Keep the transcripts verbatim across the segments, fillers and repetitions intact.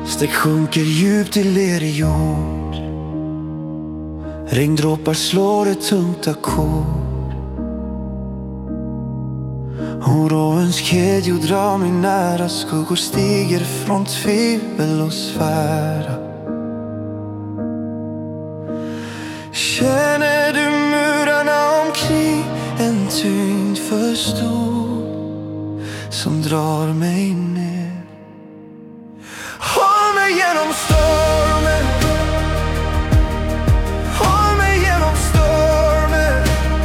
Stäck sjunker djupt i lerig jord. Regndroppar slår ett tungt ackord. Oroens kedjor drar mig nära. Skuggor stiger från tvivel och sfära. Känner du murarna omkring? En tyngd för stor som drar mig ner. Håll mig genom stormen. Håll mig genom stormen.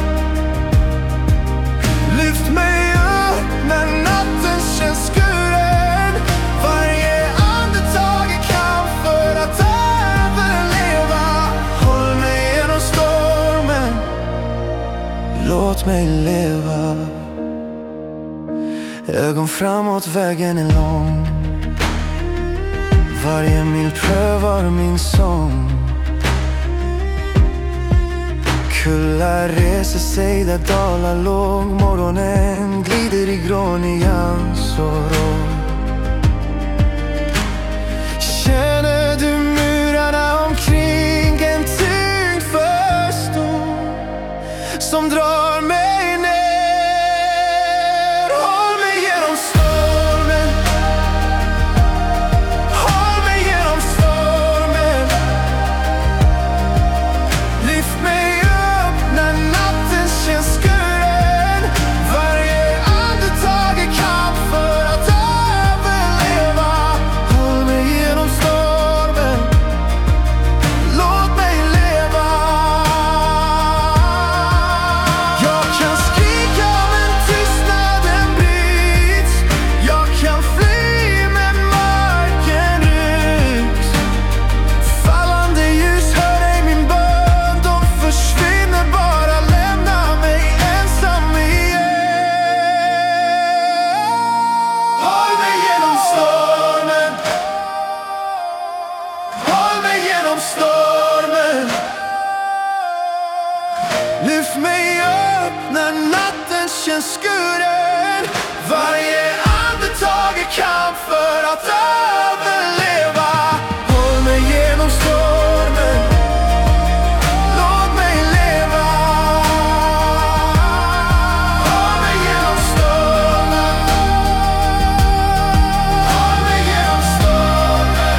Lyft mig upp när natten känns skuren. Varje andetag är kamp för att överleva. Håll mig genom stormen. Låt mig leva. Ögon framåt, vägen är lång. Varje mil prövar min sång. Kullar reser sig där dalar låg. Morgonen glider i grå nyans och råd. Känner du murarna omkring? En tyngd för stor som drar mig ner. Håll mig genom stormen. Håll mig genom stormen. Lyft mig upp när natten känns skuren. Varje andetag är kamp för att överleva. Håll mig genom stormen. Låt mig leva. Jag kan skrika men tystnaden bryts. Jag kan fly men marken rycks. Fallande ljus, hör ej min bön. De försvinner bara, lämna mig ensam igen. Håll mig genom stormen. Håll mig genom stormen. Lyft mig upp när natten känns skuren. Varje andetag är kamp för att överleva. Håll mig genom stormen. Låt mig leva. Håll mig genom stormen. Håll mig genom stormen.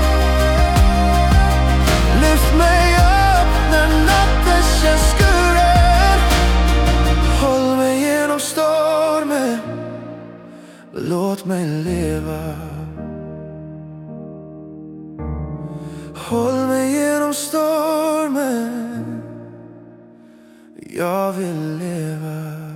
Lyft mig upp när natten känns skuren. Håll mig genom stormen. Låt mig leva. Håll mig genom stormen. Jag vill leva.